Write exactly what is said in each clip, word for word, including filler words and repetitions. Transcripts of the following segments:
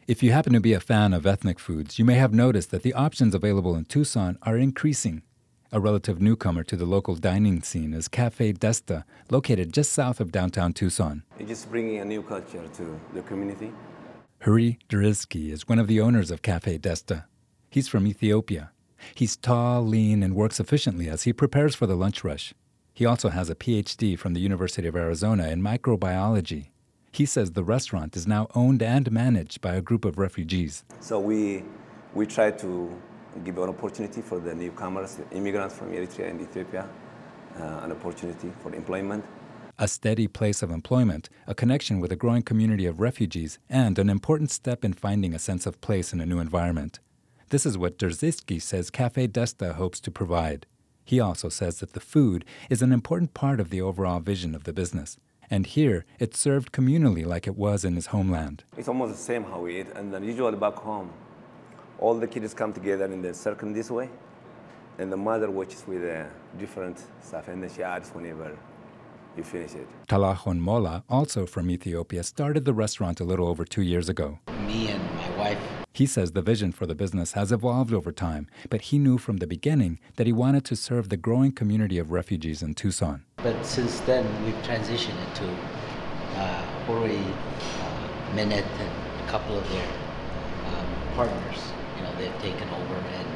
If you happen to be a fan of ethnic foods, you may have noticed that the options available in Tucson are increasing. A relative newcomer to the local dining scene is Cafe Desta, located just south of downtown Tucson. It's just bringing a new culture to the community. Huri Derizki is one of the owners of Cafe Desta. He's from Ethiopia. He's tall, lean, and works efficiently as he prepares for the lunch rush. He also has a P H D from the University of Arizona in microbiology. He says the restaurant is now owned and managed by a group of refugees. So we we try to give an opportunity for the newcomers, the immigrants from Eritrea and Ethiopia, uh, an opportunity for employment. A steady place of employment, a connection with a growing community of refugees, and an important step in finding a sense of place in a new environment. This is what Derzitsky says Cafe Desta hopes to provide. He also says that the food is an important part of the overall vision of the business. And here, it's served communally like it was in his homeland. It's almost the same how we eat, and then usually back home, all the kids come together in the circle this way, and the mother watches with uh, different stuff, and then she adds whenever you finish it. Talahon Mola, also from Ethiopia, started the restaurant a little over two years ago. Me and my wife. He says the vision for the business has evolved over time, but he knew from the beginning that he wanted to serve the growing community of refugees in Tucson. But since then, we've transitioned into uh, Hori, uh, Minette, and a couple of their um, partners. You know, they've taken over, and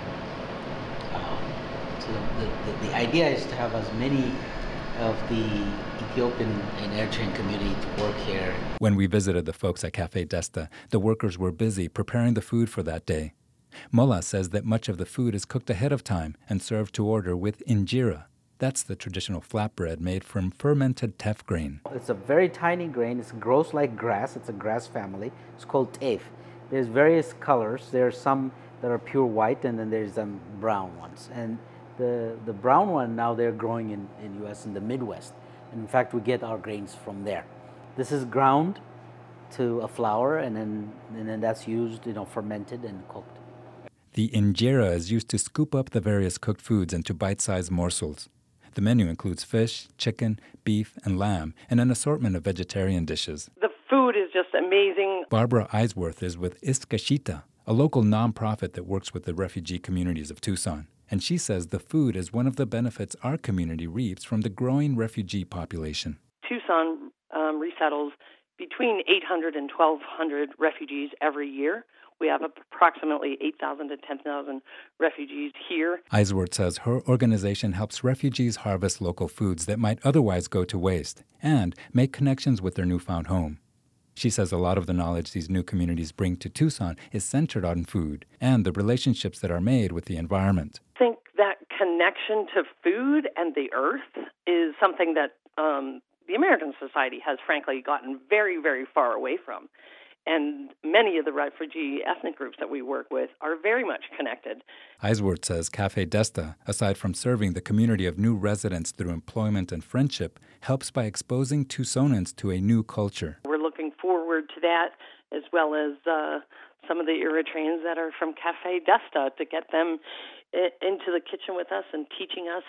um, so the, the, the idea is to have as many of the Ethiopian and Eritrean community to work here. When we visited the folks at Cafe Desta, the workers were busy preparing the food for that day. Mola says that much of the food is cooked ahead of time and served to order with injera. That's the traditional flatbread made from fermented teff grain. It's a very tiny grain. It grows like grass. It's a grass family. It's called teff. There's various colors. There are some that are pure white, and then there's some brown ones. And the, the brown one, now they're growing in in U S in the Midwest. And in fact, we get our grains from there. This is ground to a flour, and then, and then that's used, you know, fermented and cooked. The injera is used to scoop up the various cooked foods into bite-sized morsels. The menu includes fish, chicken, beef, and lamb, and an assortment of vegetarian dishes. The food is just amazing. Barbara Eisworth is with Iskashita, a local nonprofit that works with the refugee communities of Tucson. And she says the food is one of the benefits our community reaps from the growing refugee population. Tucson um, resettles between eight hundred and twelve hundred refugees every year. We have approximately eight thousand to ten thousand refugees here. Eisworth says her organization helps refugees harvest local foods that might otherwise go to waste and make connections with their newfound home. She says a lot of the knowledge these new communities bring to Tucson is centered on food and the relationships that are made with the environment. I think that connection to food and the earth is something that um, the American society has frankly gotten very, very far away from. And many of the refugee ethnic groups that we work with are very much connected. Eisworth says Cafe Desta, aside from serving the community of new residents through employment and friendship, helps by exposing Tucsonans to a new culture. We're looking forward to that, as well as uh, some of the Eritreans that are from Cafe Desta, to get them I- into the kitchen with us and teaching us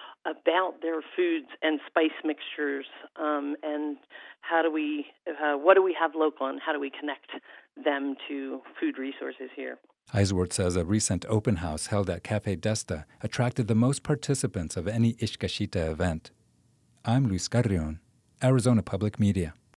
about their foods and spice mixtures, um, and how do we, uh, what do we have local, and how do we connect them to food resources here. Eisworth says a recent open house held at Cafe Desta attracted the most participants of any Ishkashita event. I'm Luis Carrion, Arizona Public Media.